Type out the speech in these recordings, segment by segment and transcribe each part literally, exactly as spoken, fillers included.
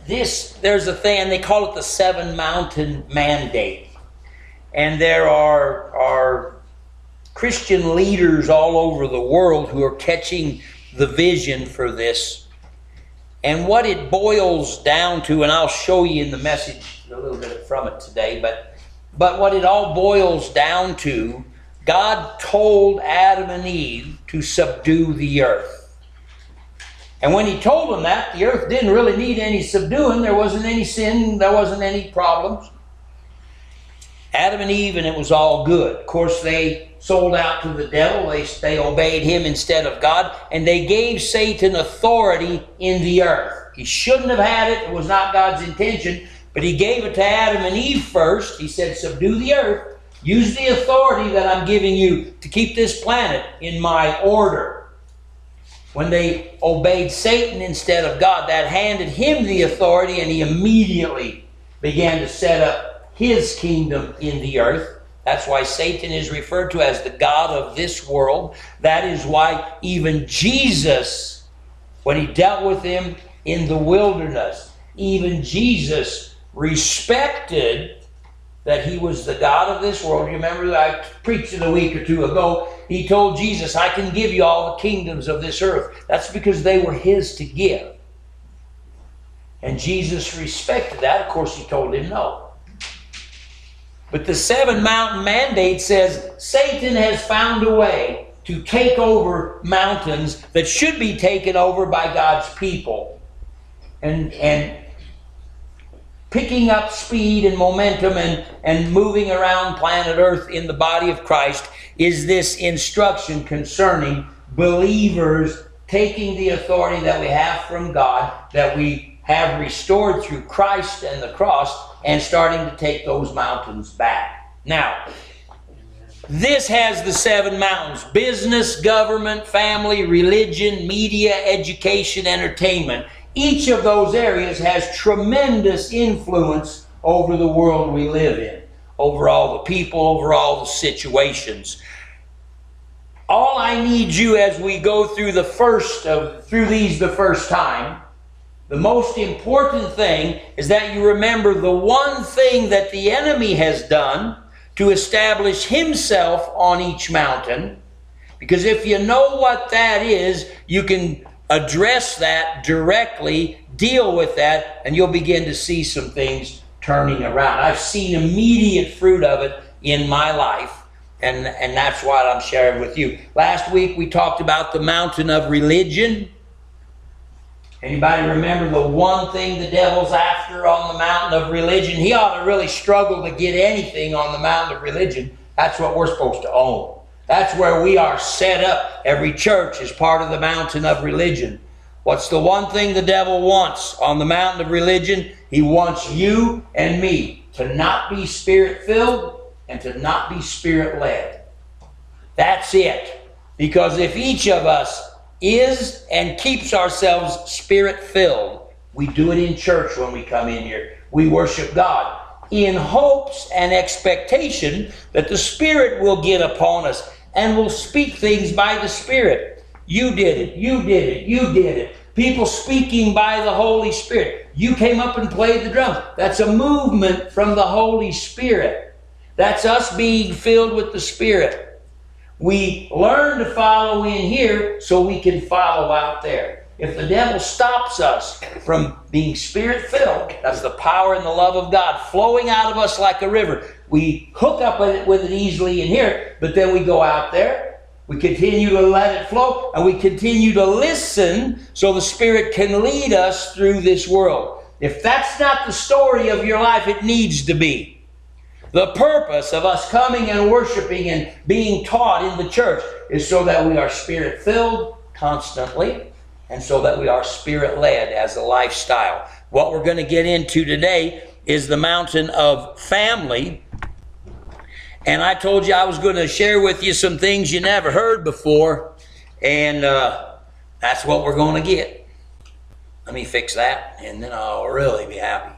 this, there's a thing, and they call it the Seven Mountain Mandate. And there are, are Christian leaders all over the world who are catching the vision for this. And what it boils down to, and I'll show you in the message a little bit from it today, but, but what it all boils down to, God told Adam and Eve to subdue the earth. And when he told them that, the earth didn't really need any subduing. There wasn't any sin. There wasn't any problems. Adam and Eve, and it was all good. Of course, they sold out to the devil. They, they obeyed him instead of God. And they gave Satan authority in the earth. He shouldn't have had it. It was not God's intention. But he gave it to Adam and Eve first. He said, subdue the earth. Use the authority that I'm giving you to keep this planet in my order. When they obeyed Satan instead of God, that handed him the authority, and he immediately began to set up his kingdom in the earth. That's why Satan is referred to as the god of this world. That is why even Jesus, when he dealt with him in the wilderness, even Jesus respected that he was the god of this world. You remember that I preached it a week or two ago. He told Jesus, I can give you all the kingdoms of this earth. That's because they were his to give. And Jesus respected that. Of course, he told him no. But the Seven Mountain Mandate says Satan has found a way to take over mountains that should be taken over by God's people. And, and picking up speed and momentum and, and moving around planet Earth in the body of Christ is this instruction concerning believers taking the authority that we have from God, that we have restored through Christ and the cross, and starting to take those mountains back. Now, this has the seven mountains: business, government, family, religion, media, education, entertainment. Each of those areas has tremendous influence over the world we live in, over all the people, over all the situations. All I need you as we go through the first of through these the first time, the most important thing is that you remember the one thing that the enemy has done to establish himself on each mountain. Because if you know what that is, you can address that directly, deal with that, and you'll begin to see some things turning around. I've seen immediate fruit of it in my life, and, and that's what I'm sharing with you. Last week we talked about the mountain of religion. Anybody remember the one thing the devil's after on the mountain of religion? He ought to really struggle to get anything on the mountain of religion. That's what we're supposed to own. That's where we are set up. Every church is part of the mountain of religion. What's the one thing the devil wants on the mountain of religion? He wants you and me to not be spirit-filled and to not be spirit-led. That's it. Because if each of us is and keeps ourselves spirit-filled, we do it in church when we come in here. We worship God in hopes and expectation that the Spirit will get upon us and will speak things by the Spirit. You did it, you did it, you did it. People speaking by the Holy Spirit. You came up and played the drums. That's a movement from the Holy Spirit. That's us being filled with the Spirit. We learn to follow in here so we can follow out there. If the devil stops us from being Spirit-filled, that's the power and the love of God flowing out of us like a river. We hook up with it, with it easily in here, but then we go out there. We continue to let it flow, and we continue to listen so the Spirit can lead us through this world. If that's not the story of your life, it needs to be. The purpose of us coming and worshiping and being taught in the church is so that we are Spirit-filled constantly, and so that we are Spirit-led as a lifestyle. What we're going to get into today is the mountain of family. And I told you I was going to share with you some things you never heard before. And uh, that's what we're going to get. Let me fix that, and then I'll really be happy.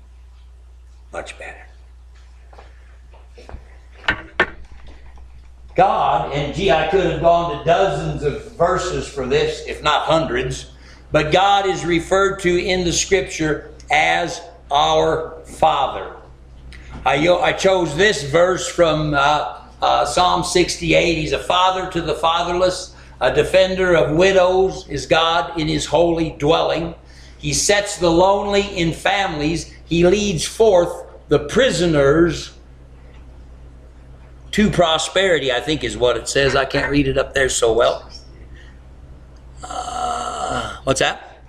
Much better. God, and gee, I could have gone to dozens of verses for this, if not hundreds, but God is referred to in the Scripture as our Father. I, I chose this verse from uh, uh, Psalm sixty-eight. He's a father to the fatherless, a defender of widows is God in His holy dwelling. He sets the lonely in families. He leads forth the prisoners to prosperity, I think is what it says. I can't read it up there so well. Uh, what's that?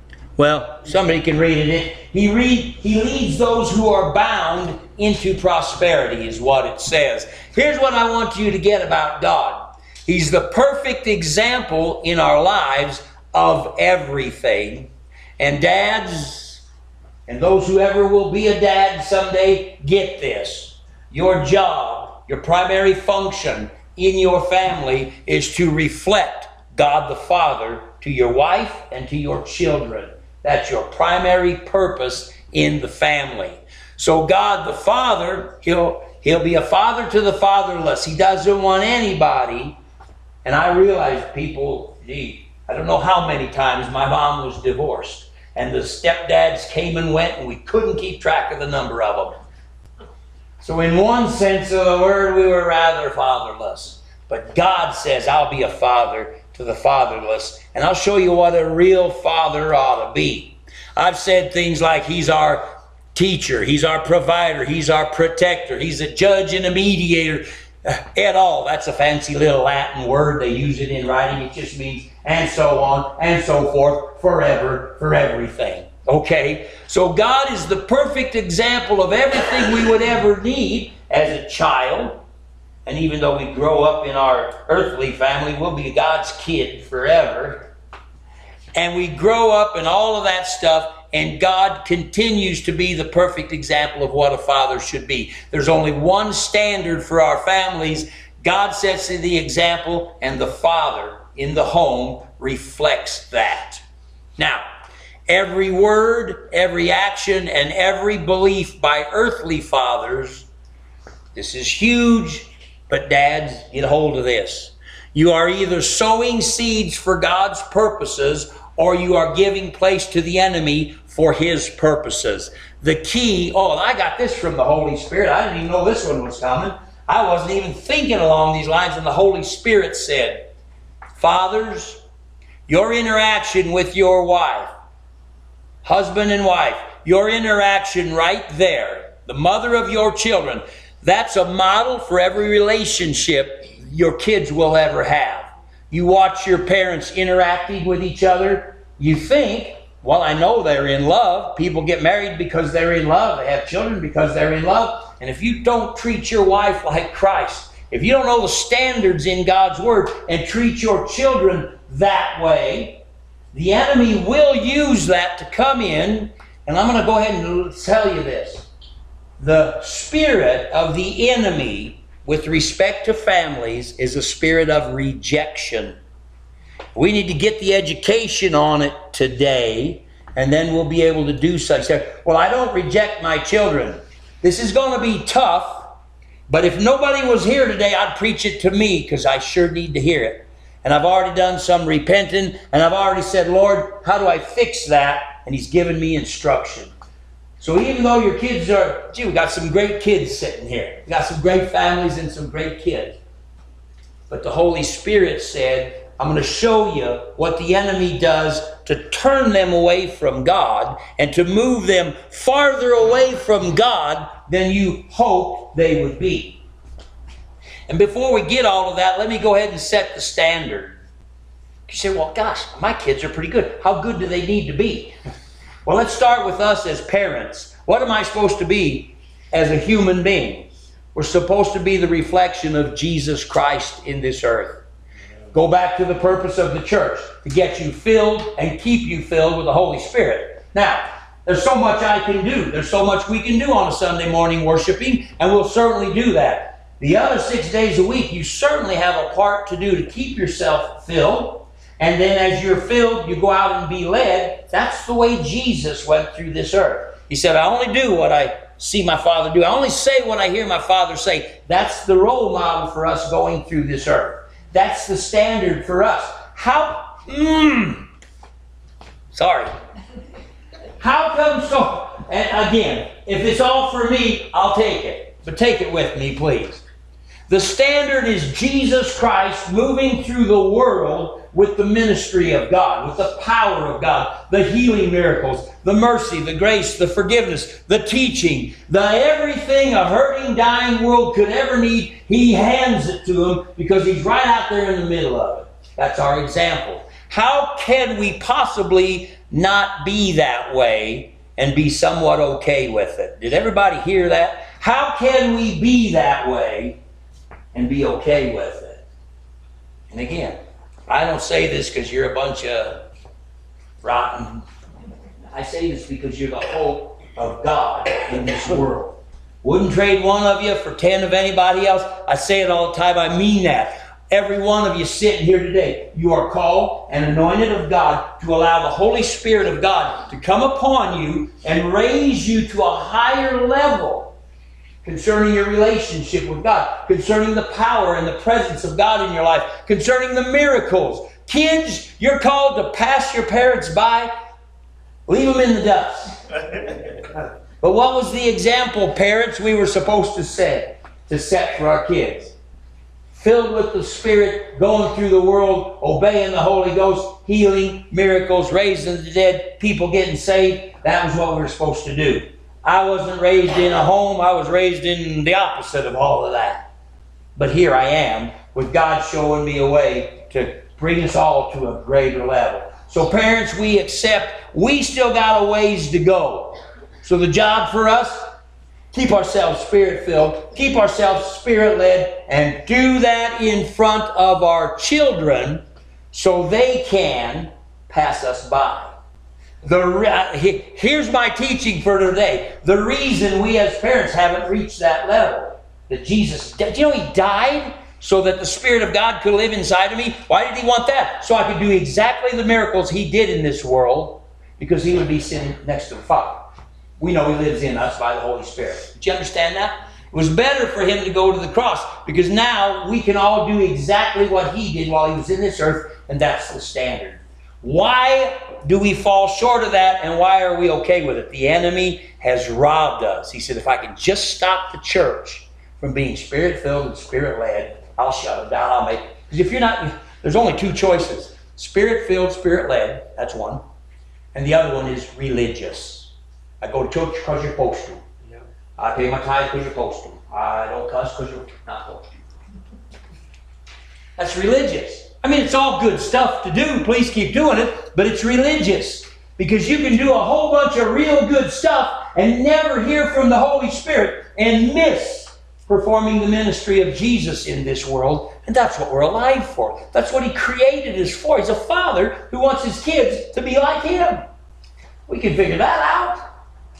Well, somebody can read it. He, read, he leads those who are bound into prosperity is what it says. Here's what I want you to get about God. He's the perfect example in our lives of everything. And dads, and those who ever will be a dad someday, get this. Your job, your primary function in your family is to reflect God the Father to your wife and to your children. That's your primary purpose in the family. So God the Father, He'll, he'll be a father to the fatherless. He doesn't want anybody. And I realize people, gee, I don't know how many times my mom was divorced. And the stepdads came and went and we couldn't keep track of the number of them. So in one sense of the word, we were rather fatherless. But God says, I'll be a father to the fatherless. And I'll show you what a real father ought to be. I've said things like He's our teacher, He's our provider, He's our protector, He's a judge and a mediator. Et al. That's a fancy little Latin word. They use it in writing. It just means and so on and so forth, forever, for everything. Okay? So God is the perfect example of everything we would ever need as a child. And even though we grow up in our earthly family, we'll be God's kid forever. And we grow up and all of that stuff, and God continues to be the perfect example of what a father should be. There's only one standard for our families. God sets the example, and the father in the home reflects that. Now, every word, every action, and every belief by earthly fathers, this is huge, but dads, get a hold of this. You are either sowing seeds for God's purposes, or you are giving place to the enemy for his purposes. The key, oh, I got this from the Holy Spirit. I didn't even know this one was coming. I wasn't even thinking along these lines, and the Holy Spirit said, fathers, your interaction with your wife, husband and wife, your interaction right there, the mother of your children, that's a model for every relationship your kids will ever have. You watch your parents interacting with each other, you think, well, I know they're in love. People get married because they're in love. They have children because they're in love. And if you don't treat your wife like Christ, if you don't know the standards in God's Word and treat your children that way, the enemy will use that to come in. And I'm going to go ahead and tell you this. The spirit of the enemy with respect to families is a spirit of rejection. We need to get the education on it today, and then we'll be able to do such. Well, I don't reject my children. This is going to be tough, but if nobody was here today, I'd preach it to me because I sure need to hear it. And I've already done some repenting, and I've already said, Lord, how do I fix that? And He's given me instruction. So even though your kids are, gee, we got some great kids sitting here. We got some great families and some great kids. But the Holy Spirit said, I'm going to show you what the enemy does to turn them away from God and to move them farther away from God than you hoped they would be. And before we get all of that, let me go ahead and set the standard. You say, well, gosh, my kids are pretty good. How good do they need to be? Well, let's start with us as parents. What am I supposed to be as a human being? We're supposed to be the reflection of Jesus Christ in this earth. Go back to the purpose of the church, to get you filled and keep you filled with the Holy Spirit. Now, there's so much I can do. There's so much we can do on a Sunday morning worshiping, and we'll certainly do that. The other six days a week, you certainly have a part to do to keep yourself filled. And then as you're filled, you go out and be led. That's the way Jesus went through this earth. He said, I only do what I see my Father do. I only say what I hear my Father say. That's the role model for us going through this earth. That's the standard for us. How, mm, sorry. How come so? And again, if it's all for me, I'll take it. But take it with me, please. The standard is Jesus Christ moving through the world with the ministry of God, with the power of God, the healing miracles, the mercy, the grace, the forgiveness, the teaching, the everything a hurting, dying world could ever need. He hands it to them because He's right out there in the middle of it. That's our example. How can we possibly not be that way and be somewhat okay with it? Did everybody hear that? How can we be that way and be okay with it? And again, I don't say this because you're a bunch of rotten. I say this because you're the hope of God in this world. Wouldn't trade one of you for ten of anybody else. I say it all the time. I mean that. Every one of you sitting here today, you are called and anointed of God to allow the Holy Spirit of God to come upon you and raise you to a higher level concerning your relationship with God, concerning the power and the presence of God in your life, concerning the miracles. Kids, you're called to pass your parents by. Leave them in the dust. But what was the example, parents, we were supposed to set, to set for our kids? Filled with the Spirit, going through the world, obeying the Holy Ghost, healing, miracles, raising the dead, people getting saved. That was what we were supposed to do. I wasn't raised in a home. I was raised in the opposite of all of that. But here I am, with God showing me a way to bring us all to a greater level. So parents, we accept, we still got a ways to go. So the job for us, keep ourselves Spirit-filled, keep ourselves Spirit-led, and do that in front of our children so they can pass us by. The, here's my teaching for today. The reason we as parents haven't reached that level, that Jesus, do you know He died so that the Spirit of God could live inside of me? Why did He want that? So I could do exactly the miracles He did in this world, because He would be sitting next to the Father. We know He lives in us by the Holy Spirit. Did you understand that? It was better for Him to go to the cross, because now we can all do exactly what He did while He was in this earth, and that's the standard. Why do we fall short of that, and why are we okay with it? The enemy has robbed us. He said, if I can just stop the church from being Spirit-filled and Spirit-led, I'll shut it down. I'll make it. Because if you're not, there's only two choices. Spirit-filled, Spirit-led, that's one. And the other one is religious. I go to church because you're supposed to. Yeah. I pay my tithe because you're supposed to. I don't cuss because you're not supposed to. That's religious. I mean, it's all good stuff to do. Please keep doing it. But it's religious. Because you can do a whole bunch of real good stuff and never hear from the Holy Spirit and miss performing the ministry of Jesus in this world. And that's what we're alive for. That's what He created us for. He's a father who wants His kids to be like Him. We can figure that out.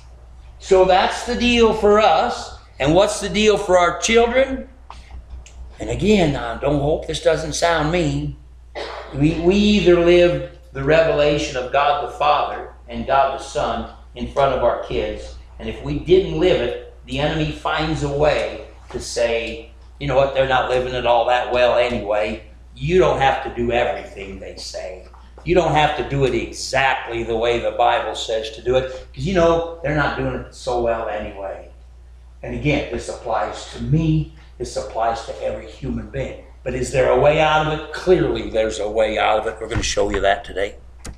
So that's the deal for us. And what's the deal for our children? And again, I don't hope this doesn't sound mean. We, we either live the revelation of God the Father and God the Son in front of our kids. And if we didn't live it, the enemy finds a way to say, you know what, they're not living it all that well anyway. You don't have to do everything they say. You don't have to do it exactly the way the Bible says to do it, because you know they're not doing it so well anyway. And again, this applies to me. This applies to every human being. But is there a way out of it? Clearly there's a way out of it. We're going to show you that today.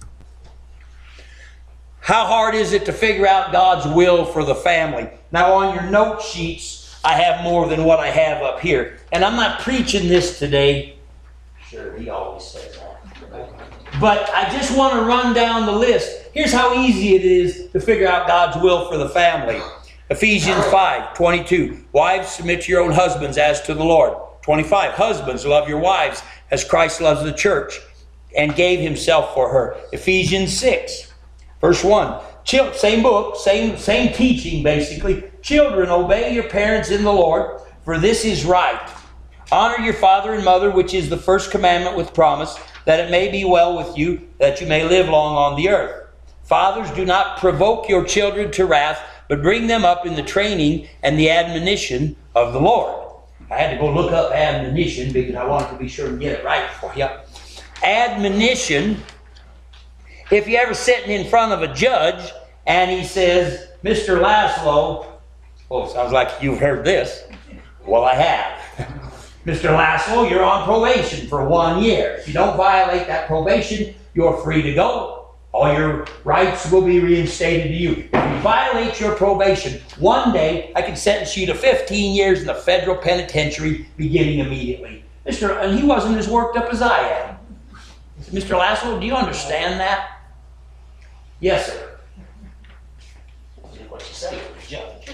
How hard is it to figure out God's will for the family? Now on your note sheets, I have more than what I have up here. And I'm not preaching this today. Sure, he always says that. But I just want to run down the list. Here's how easy it is to figure out God's will for the family. Ephesians five twenty-two. Wives, submit to your own husbands as to the Lord. twenty-five. Husbands, love your wives as Christ loves the church and gave Himself for her. Ephesians six, verse one. Chil- same book, same, same teaching basically. Children, obey your parents in the Lord, for this is right. Honor your father and mother, which is the first commandment with promise, that it may be well with you, that you may live long on the earth. Fathers, do not provoke your children to wrath, but bring them up in the training and the admonition of the Lord. I had to go look up admonition because I wanted to be sure to get it right for you. Admonition, if you're ever sitting in front of a judge and he says, Mister Laszlo, oh, sounds like you've heard this. Well, I have. Mister Laszlo, you're on probation for one year. If you don't violate that probation, you're free to go. All your rights will be reinstated to you. If you violate your probation, one day I can sentence you to fifteen years in the federal penitentiary beginning immediately. Mister And he wasn't as worked up as I am. Mister Laszlo, do you understand that? Yes, sir. What you say to the judge.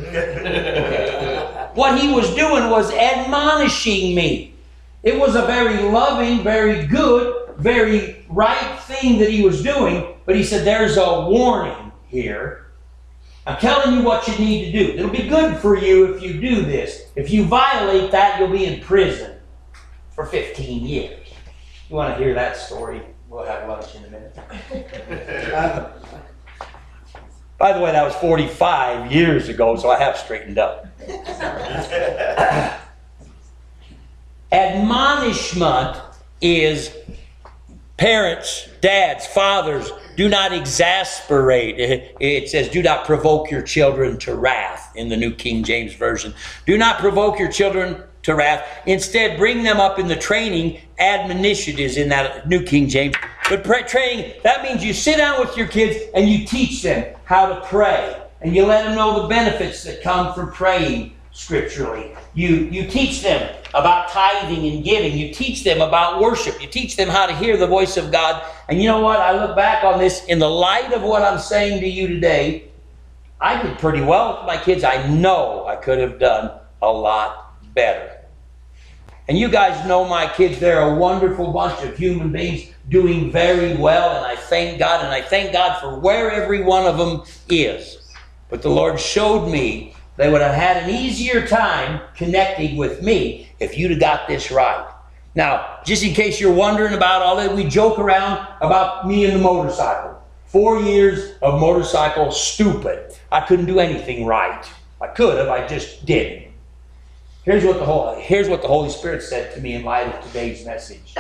What he was doing was admonishing me. It was a very loving, very good, very right thing that he was doing, but he said, there's a warning here. I'm telling you what you need to do. It'll be good for you if you do this. If you violate that, you'll be in prison for fifteen years. You want to hear that story? We'll have lunch in a minute. By the way, that was forty-five years ago, so I have straightened up. Admonishment is parents, dads, fathers, do not exasperate. It says, do not provoke your children to wrath in the New King James Version. Do not provoke your children to wrath. Instead, bring them up in the training. Admonition is in that New King James. But pray, training, that means you sit down with your kids and you teach them how to pray. And you let them know the benefits that come from praying scripturally. You, you teach them about tithing and giving. You teach them about worship. You teach them how to hear the voice of God. And you know what? I look back on this in the light of what I'm saying to you today. I did pretty well with my kids. I know I could have done a lot better. And you guys know my kids. They're a wonderful bunch of human beings doing very well. And I thank God. And I thank God for where every one of them is. But the Lord showed me they would have had an easier time connecting with me if you'd have got this right. Now, just in case you're wondering about all that, we joke around about me and the motorcycle. Four years of motorcycle stupid. I couldn't do anything right. I could have, I just didn't. Here's what the Holy, here's what the Holy Spirit said to me in light of today's message.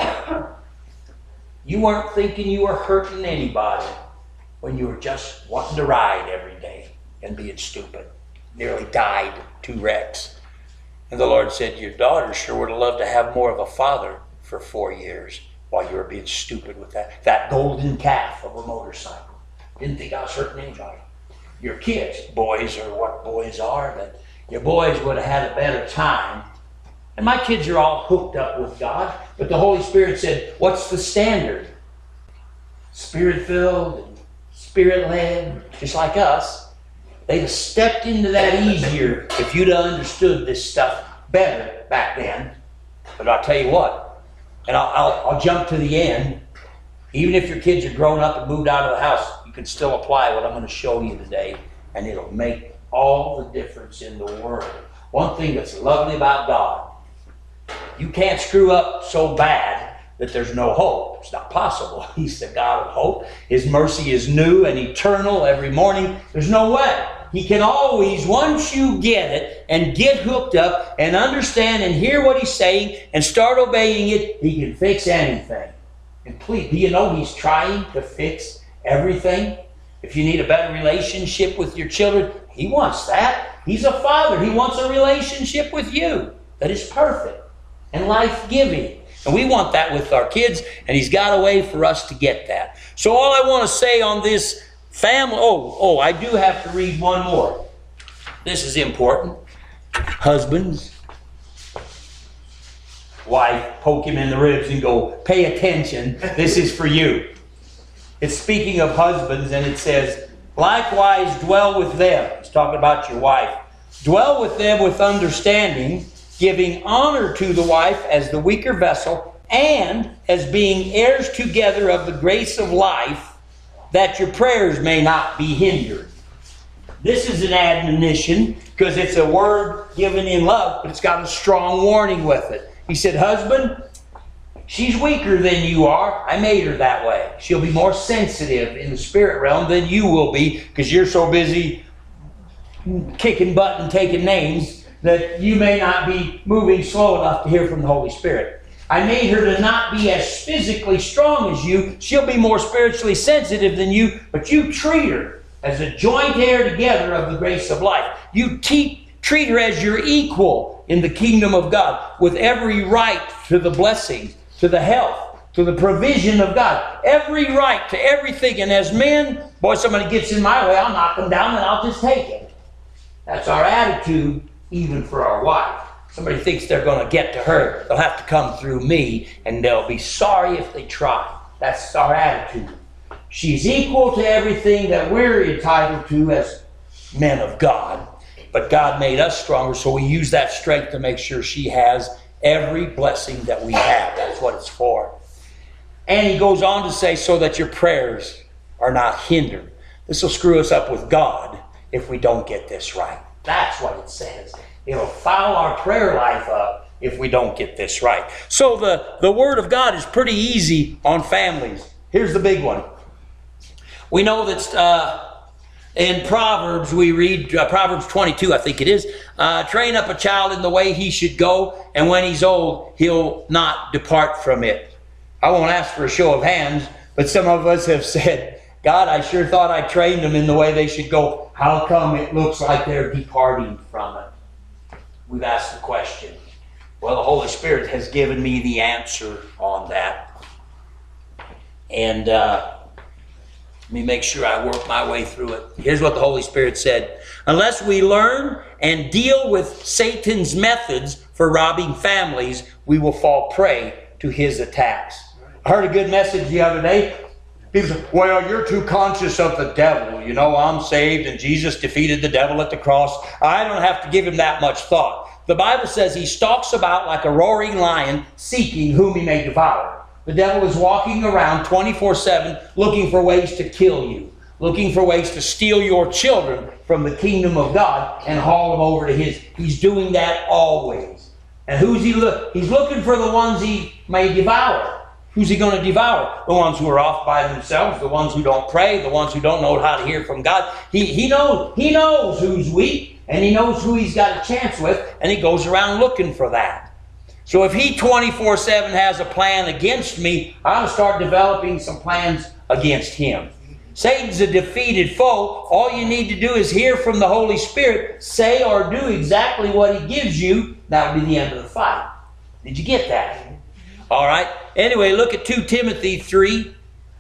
You weren't thinking you were hurting anybody when you were just wanting to ride every day and being stupid. Nearly died, two wrecks. And the Lord said, your daughter sure would have loved to have more of a father for four years while you were being stupid with that, that golden calf of a motorcycle. Didn't think I was hurting anybody. Your kids, boys are what boys are, but your boys would have had a better time. And my kids are all hooked up with God, but the Holy Spirit said, what's the standard? Spirit-filled and Spirit-led, just like us. They'd have stepped into that easier if you'd have understood this stuff better back then. But I'll tell you what, and I'll, I'll, I'll jump to the end. Even if your kids are grown up and moved out of the house, you can still apply what I'm going to show you today, and it'll make all the difference in the world. One thing that's lovely about God, you can't screw up so bad that there's no hope. It's not possible. He's the God of hope. His mercy is new and eternal every morning. There's no way. He can always, once you get it and get hooked up and understand and hear what he's saying and start obeying it, he can fix anything. And please, do you know he's trying to fix everything? If you need a better relationship with your children, he wants that. He's a father. He wants a relationship with you that is perfect and life-giving. And we want that with our kids, and he's got a way for us to get that. So all I want to say on this family, oh, oh, I do have to read one more. This is important. Husbands, wife, poke him in the ribs and go, pay attention, this is for you. It's speaking of husbands, and it says, likewise dwell with them. It's talking about your wife. Dwell with them with understanding, giving honor to the wife as the weaker vessel, and as being heirs together of the grace of life, that your prayers may not be hindered. This is an admonition because it's a word given in love, but it's got a strong warning with it. He said, husband, she's weaker than you are. I made her that way. She'll be more sensitive in the spirit realm than you will be because you're so busy kicking butt and taking names, that you may not be moving slow enough to hear from the Holy Spirit. I made her to not be as physically strong as you. She'll be more spiritually sensitive than you, but you treat her as a joint heir together of the grace of life. You te- treat her as your equal in the kingdom of God, with every right to the blessings, to the health, to the provision of God. Every right to everything. And as men, boy, somebody gets in my way, I'll knock them down and I'll just take it. That's our attitude, even for our wife. Somebody thinks they're going to get to her, they'll have to come through me, and they'll be sorry if they try. That's our attitude. She's equal to everything that we're entitled to as men of God. But God made us stronger, so we use that strength to make sure she has every blessing that we have. That's what it's for. And he goes on to say, so that your prayers are not hindered. This will screw us up with God if we don't get this right. That's what it says. It'll foul our prayer life up if we don't get this right. So the, the Word of God is pretty easy on families. Here's the big one. We know that uh, in Proverbs we read, uh, Proverbs twenty-two I think it is, uh, train up a child in the way he should go, and when he's old, he'll not depart from it. I won't ask for a show of hands, but some of us have said, God, I sure thought I trained them in the way they should go. How come it looks like they're departing from it? We've asked the question. Well, the Holy Spirit has given me the answer on that. And uh, let me make sure I work my way through it. Here's what the Holy Spirit said. Unless we learn and deal with Satan's methods for robbing families, we will fall prey to his attacks. I heard a good message the other day. People say, well, you're too conscious of the devil. You know, I'm saved and Jesus defeated the devil at the cross. I don't have to give him that much thought. The Bible says he stalks about like a roaring lion, seeking whom he may devour. The devil is walking around twenty-four seven looking for ways to kill you, looking for ways to steal your children from the kingdom of God and haul them over to his. He's doing that always. And who's he look? He's looking for the ones he may devour. Who's he going to devour? The ones who are off by themselves, the ones who don't pray, the ones who don't know how to hear from God. He, he knows, he knows who's weak, and he knows who he's got a chance with, and he goes around looking for that. So if he twenty-four seven has a plan against me, I'll start developing some plans against him. Satan's a defeated foe. All you need to do is hear from the Holy Spirit, say or do exactly what he gives you. That would be the end of the fight. Did you get that? All right. Anyway, look at two Timothy three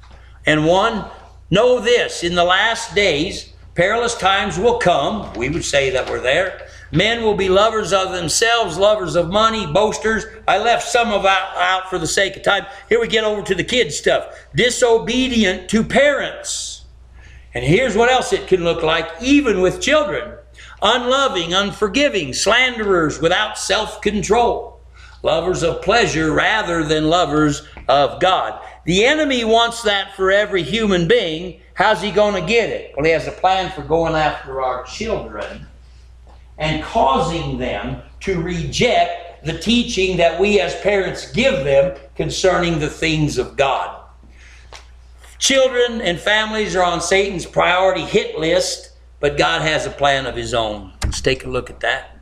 and one. Know this, in the last days, perilous times will come. We would say that we're there. Men will be lovers of themselves, lovers of money, boasters. I left some of out, out for the sake of time. Here we get over to the kids stuff. Disobedient to parents. And here's what else it can look like, even with children. Unloving, unforgiving, slanderers, without self-control. Lovers of pleasure rather than lovers of God. The enemy wants that for every human being. How's he going to get it? Well, he has a plan for going after our children and causing them to reject the teaching that we as parents give them concerning the things of God. Children and families are on Satan's priority hit list, but God has a plan of his own. Let's take a look at that.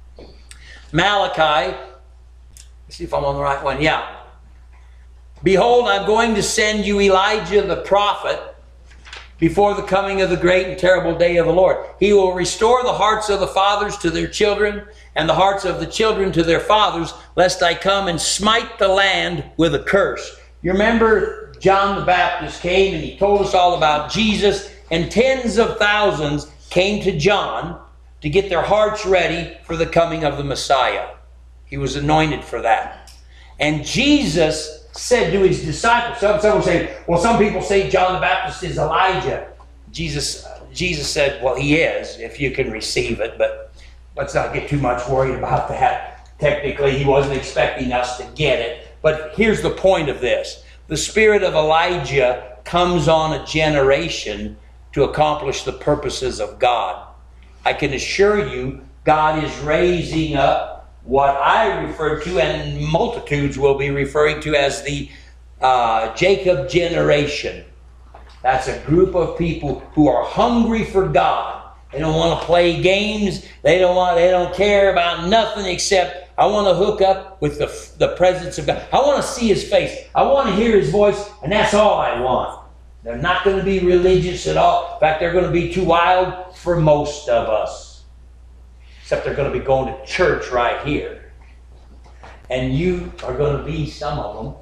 Malachi. See if I'm on the right one. Yeah. Behold, I'm going to send you Elijah the prophet before the coming of the great and terrible day of the Lord. He will restore the hearts of the fathers to their children and the hearts of the children to their fathers, lest I come and smite the land with a curse. You remember John the Baptist came and he told us all about Jesus, and tens of thousands came to John to get their hearts ready for the coming of the Messiah. He was anointed for that. And Jesus said to his disciples, some, some will say, well, some people say John the Baptist is Elijah. Jesus, Jesus said, well, he is, if you can receive it, but let's not get too much worried about that. Technically, he wasn't expecting us to get it. But here's the point of this. The spirit of Elijah comes on a generation to accomplish the purposes of God. I can assure you, God is raising up what I refer to, and multitudes will be referring to, as the uh, Jacob generation. That's a group of people who are hungry for God, They don't want to play games. They don't want. They don't care about nothing except I want to hook up with the the presence of God. I want to see His face. I want to hear His voice, and that's all I want. They're not going to be religious at all. In fact, they're going to be too wild for most of us. Except they're going to be going to church right here, and you are going to be some of them.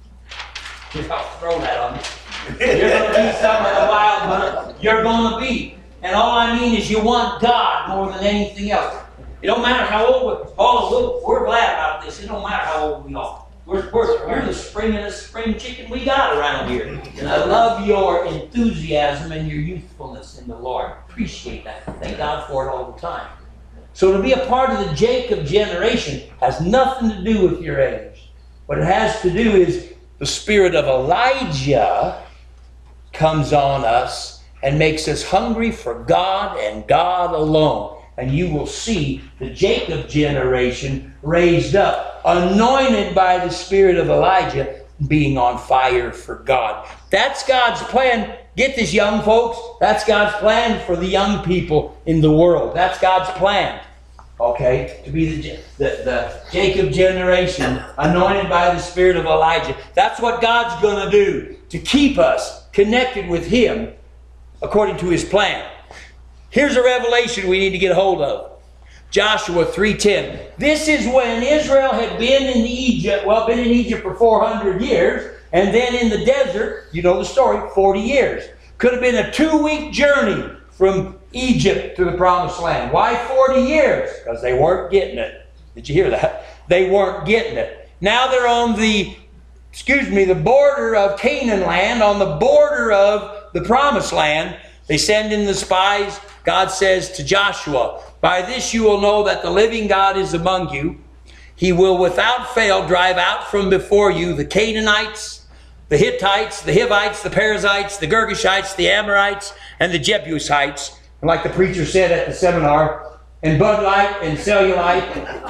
I'll throw that on you. You're going to be some of the wild ones. You're going to be. And all I mean is you want God more than anything else. It don't matter how old we're. Oh, we're glad about this. It don't matter how old we are. We're, we're, we're the springest spring chicken we got around here. And I love your enthusiasm and your youthfulness in the Lord. Appreciate that. Thank God for it all the time. So to be a part of the Jacob generation has nothing to do with your age. What it has to do is the spirit of Elijah comes on us and makes us hungry for God and God alone. And you will see the Jacob generation raised up, anointed by the spirit of Elijah, being on fire for God. That's God's plan. Get this, young folks. That's God's plan for the young people in the world. That's God's plan. Okay, to be the, the, the Jacob generation, anointed by the spirit of Elijah. That's what God's going to do to keep us connected with Him according to His plan. Here's a revelation we need to get a hold of. Joshua three ten. This is when Israel had been in Egypt, well, been in Egypt for four hundred years, and then in the desert, you know the story, forty years. Could have been a two-week journey from Egypt to the Promised Land. Why forty years? Because they weren't getting it. Did you hear that? They weren't getting it. Now they're on the, excuse me, the border of Canaan land, on the border of the Promised Land. They send in the spies. God says to Joshua, by this you will know that the living God is among you. He will without fail drive out from before you the Canaanites, the Hittites, the Hivites, the Perizzites, the Girgashites, the Amorites, and the Jebusites. And like the preacher said at the seminar, and Bud Light and Cellulite,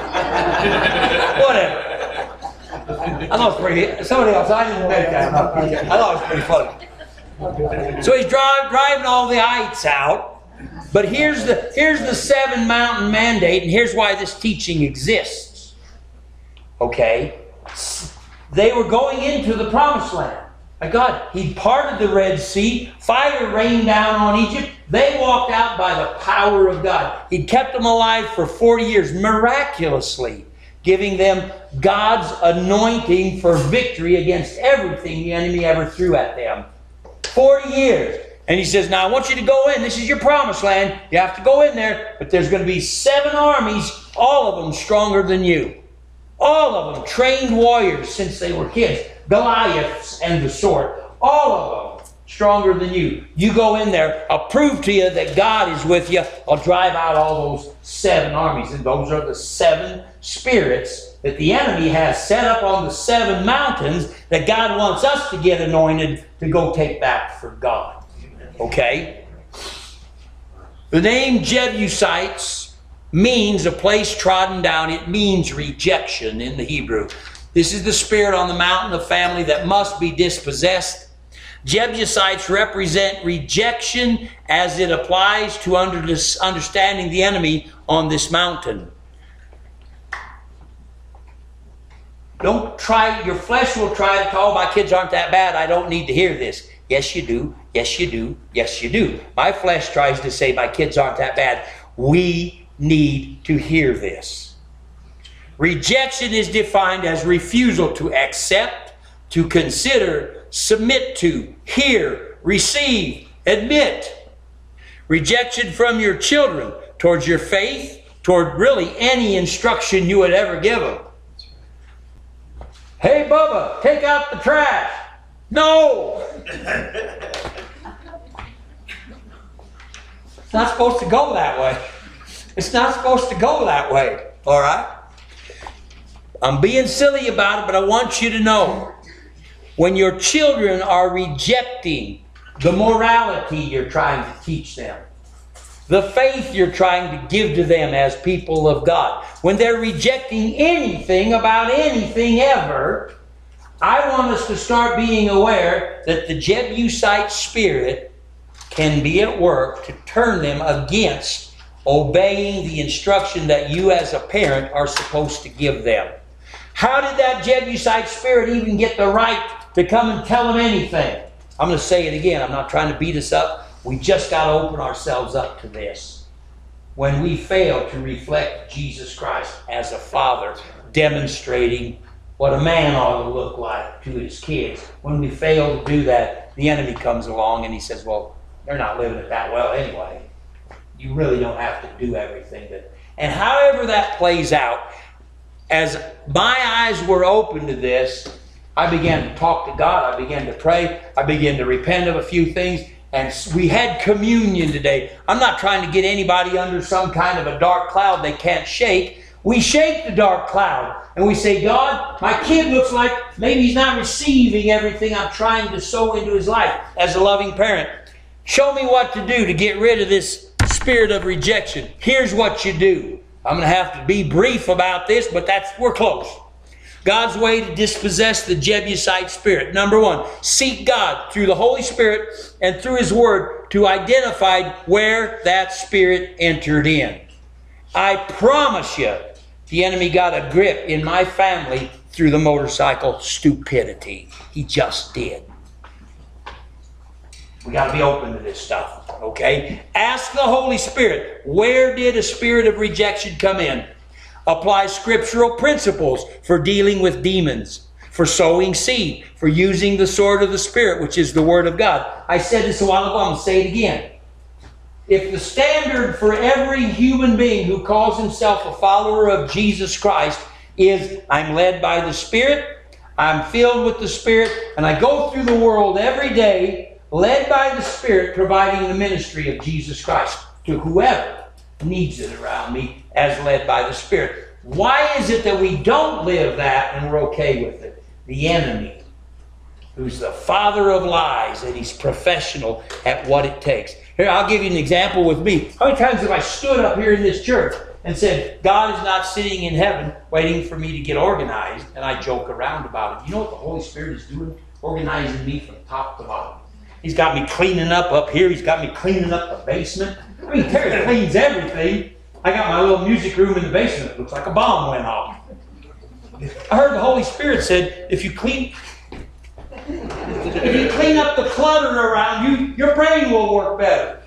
whatever. I thought it was pretty, somebody else, I didn't make that. I thought it was pretty funny. So he's drive, driving all the ites out. But here's the, here's the seven mountain mandate, and here's why this teaching exists. Okay? They were going into the Promised Land. My God, He parted the Red Sea. Fire rained down on Egypt. They walked out by the power of God. He'd kept them alive for forty years, miraculously, giving them God's anointing for victory against everything the enemy ever threw at them. forty years. And He says, now I want you to go in. This is your Promised Land. You have to go in there. But there's going to be seven armies, all of them stronger than you. All of them trained warriors since they were kids. Goliaths and the sword. All of them stronger than you. You go in there. I'll prove to you that God is with you. I'll drive out all those seven armies. And those are the seven spirits that the enemy has set up on the seven mountains that God wants us to get anointed to go take back for God. Okay? The name Jebusites means a place trodden down. It means rejection in the Hebrew. This is the spirit on the mountain of family that must be dispossessed. Jebusites represent rejection as it applies to under this understanding the enemy on this mountain. Don't try, your flesh will try to tell, oh, my kids aren't that bad, I don't need to hear this. Yes, you do. Yes, you do. Yes, you do. My flesh tries to say my kids aren't that bad. We need to hear this. Rejection is defined as refusal to accept, to consider, submit to, hear, receive, admit. Rejection from your children towards your faith, toward really any instruction you would ever give them. Hey, Bubba, take out the trash. No! It's not supposed to go that way. It's not supposed to go that way. All right? I'm being silly about it, but I want you to know, when your children are rejecting the morality you're trying to teach them, the faith you're trying to give to them as people of God, when they're rejecting anything about anything ever, I want us to start being aware that the Jebusite spirit can be at work to turn them against obeying the instruction that you as a parent are supposed to give them. How did that Jebusite spirit even get the right to come and tell them anything? I'm going to say it again. I'm not trying to beat us up. We just got to open ourselves up to this. When we fail to reflect Jesus Christ as a father, demonstrating what a man ought to look like to his kids, when we fail to do that, the enemy comes along and he says, well, they're not living it that well anyway. You really don't have to do everything that... And however that plays out, as my eyes were open to this, I began to talk to God. I began to pray. I began to repent of a few things. And we had communion today. I'm not trying to get anybody under some kind of a dark cloud they can't shake. We shake the dark cloud. And we say, God, my kid looks like maybe he's not receiving everything I'm trying to sow into his life as a loving parent. Show me what to do to get rid of this spirit of rejection. Here's what you do. I'm going to have to be brief about this, but that's we're close. God's way to dispossess the Jebusite spirit. Number one, seek God through the Holy Spirit and through His Word to identify where that spirit entered in. I promise you, the enemy got a grip in my family through the motorcycle stupidity. He just did. We got to be open to this stuff, okay? Ask the Holy Spirit, where did a spirit of rejection come in? Apply scriptural principles for dealing with demons, for sowing seed, for using the sword of the Spirit, which is the Word of God. I said this a while ago, I'm going to say it again. If the standard for every human being who calls himself a follower of Jesus Christ is, I'm led by the Spirit, I'm filled with the Spirit, and I go through the world every day, led by the Spirit, providing the ministry of Jesus Christ to whoever needs it around me as led by the Spirit. Why is it that we don't live that and we're okay with it? The enemy, who's the father of lies, and he's professional at what it takes. Here, I'll give you an example with me. How many times have I stood up here in this church and said, God is not sitting in heaven waiting for me to get organized, and I joke around about it. You know what the Holy Spirit is doing? Organizing me from top to bottom. He's got me cleaning up up here. He's got me cleaning up the basement. I mean, Terry cleans everything. I got my little music room in the basement. It looks like a bomb went off. I heard the Holy Spirit said, if you clean, if you clean up the clutter around you, your brain will work better.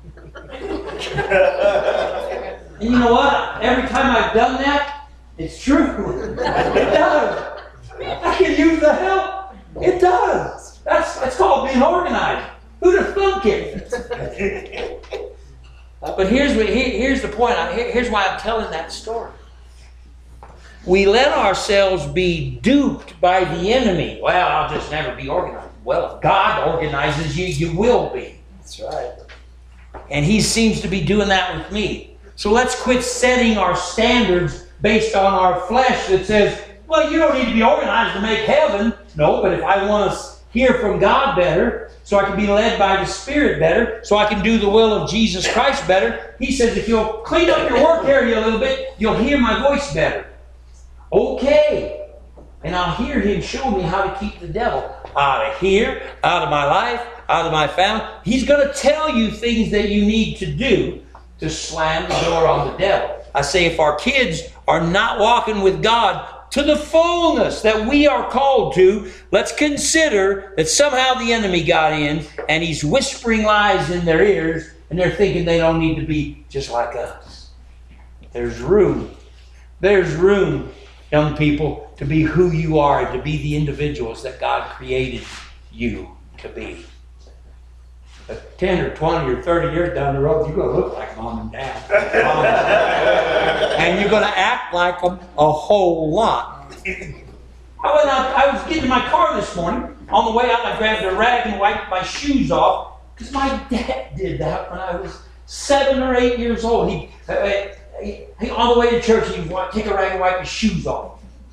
And you know what? Every time I've done that, it's true. It does. I can use the help. It does. That's, that's called being organized. Who'd have thunk it? But here's, what, here, here's the point. Here's why I'm telling that story. We let ourselves be duped by the enemy. Well, I'll just never be organized. Well, if God organizes you, you will be. That's right. And He seems to be doing that with me. So let's quit setting our standards based on our flesh that says, well, you don't need to be organized to make heaven. No, but if I want to hear from God better, so I can be led by the Spirit better, so I can do the will of Jesus Christ better, He says, if you'll clean up your work area a little bit, you'll hear my voice better. Okay. And I'll hear Him show me how to keep the devil out of here, out of my life, out of my family. He's going to tell you things that you need to do to slam the door on the devil. I say if our kids are not walking with God to the fullness that we are called to, let's consider that somehow the enemy got in and he's whispering lies in their ears and they're thinking they don't need to be just like us. There's room. There's room, young people, to be who you are, to be the individuals that God created you to be. But ten or twenty or thirty years down the road, you're going to look like mom and dad. And you're going to act like them a whole lot. I, went out, I was getting in my car this morning. On the way out, I grabbed a rag and wiped my shoes off. Because my dad did that when I was seven or eight years old. He, uh, he, he on the way to church, he'd take a rag and wipe his shoes off.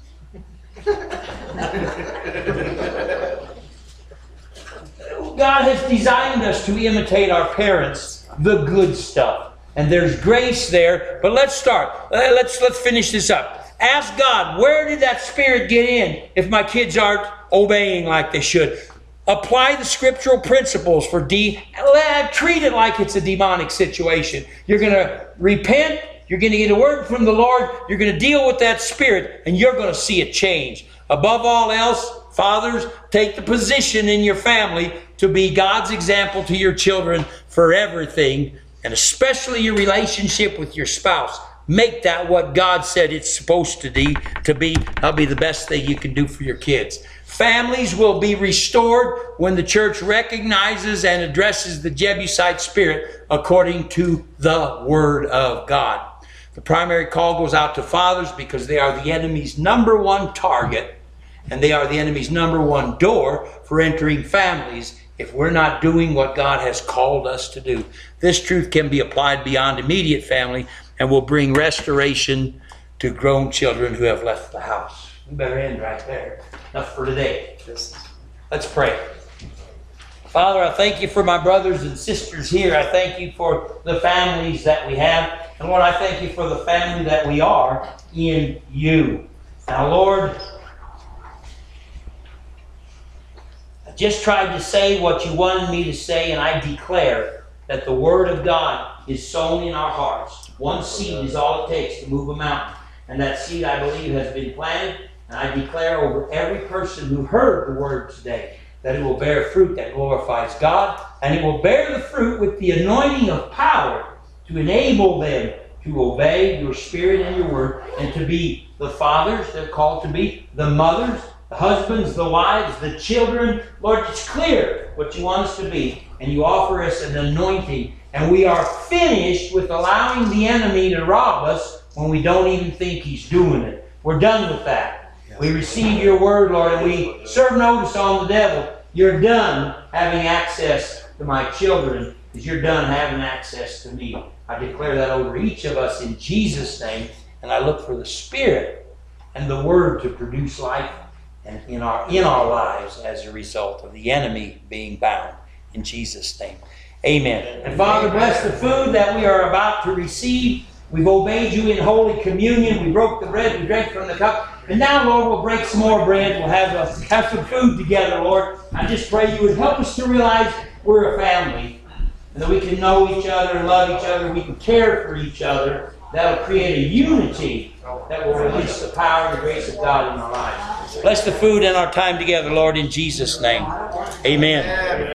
God has designed us to imitate our parents, the good stuff. And there's grace there. But let's start. Let's, let's finish this up. Ask God, where did that spirit get in if my kids aren't obeying like they should? Apply the scriptural principles for de- treat it like it's a demonic situation. You're going to repent. You're going to get a word from the Lord. You're going to deal with that spirit, and you're going to see it change. Above all else, fathers, take the position in your family to be God's example to your children for everything, and especially your relationship with your spouse. Make that what God said it's supposed to be. To be, that'll be the best thing you can do for your kids. Families will be restored when the church recognizes and addresses the Jebusite spirit according to the Word of God. The primary call goes out to fathers because they are the enemy's number one target, and they are the enemy's number one door for entering families if we're not doing what God has called us to do. This truth can be applied beyond immediate family and will bring restoration to grown children who have left the house. We better end right there. Enough for today. Let's pray. Father, I thank you for my brothers and sisters here. I thank you for the families that we have. And Lord, I thank you for the family that we are in you. Now, Lord, I just tried to say what you wanted me to say, and I declare that the Word of God is sown in our hearts. One seed is all it takes to move a mountain. And that seed, I believe, has been planted. And I declare over every person who heard the Word today that it will bear fruit that glorifies God. And it will bear the fruit with the anointing of power to enable them to obey your Spirit and your Word, and to be the fathers they're called to be, the mothers, the husbands, the wives, the children. Lord, it's clear what you want us to be. And you offer us an anointing. And we are finished with allowing the enemy to rob us when we don't even think he's doing it. We're done with that. We receive your word, Lord, and we serve notice on the devil. You're done having access to my children because you're done having access to me. I declare that over each of us in Jesus' name, and I look for the Spirit and the Word to produce life and in our, in our lives as a result of the enemy being bound. In Jesus' name. Amen. And Father, bless the food that we are about to receive. We've obeyed you in Holy Communion. We broke the bread. We drank from the cup. And now, Lord, we'll break some more bread. We'll have, uh, have some food together, Lord. I just pray you would help us to realize we're a family. And that we can know each other and love each other. We can care for each other. That'll create a unity that will release the power and the grace of God in our lives. Bless the food and our time together, Lord, in Jesus' name. Amen.